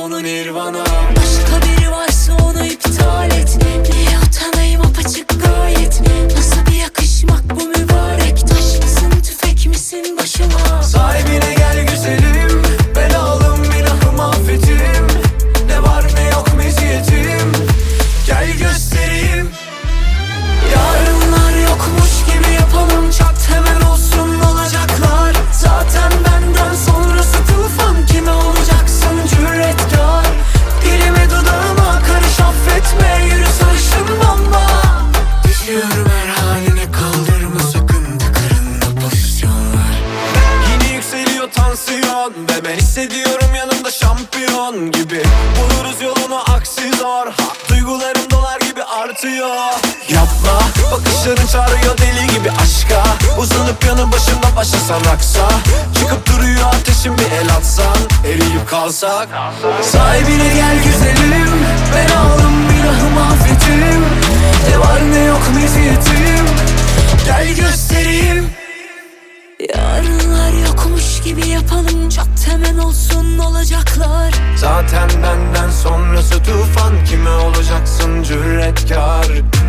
sonu nirvana. Başka biri varsa onu iptal et. Niye utanayım, apaçık gayet. Nasıl bir yakışmak bu mübarek. Taş mısın, tüfek misin başıma? Sahibine gel güzelim, ben alım ilahım affetim. Ne var ne yok meziyetim, gel göstereyim. Yarınlar yokmuş gibi yapalım, çat hemen olsun olacaklar. Zaten benden sonrası tufan, kime olacaksın cüretkar? Dilime dudağıma karış, affetme, yürü sarışın bomba. Düşüyorum her haline, kaldırma sakın, karında pozisyonlar. Yine yükseliyor tansiyon ve ben hissediyorum yanımda şampiyon gibi. Buluruz yolunu, aksi zor. Duygularım dolar gibi artıyor. Yapma, bakışların çağırıyor deli gibi aşka. Uzanıp yanı başımda başlasan raksa. Çıkıp duruyor ateşin, bir el atsan, eriyip kalsak. Sahibine gel güzelim, ben alım ilahım affetim. Ne var ne yok meziyetim, gel göstereyim. Yarınlar yokmuş gibi yapalım, çat hemen olsun olacaklar. Zaten benden sonrası tufan, kime olacaksın cüretkar?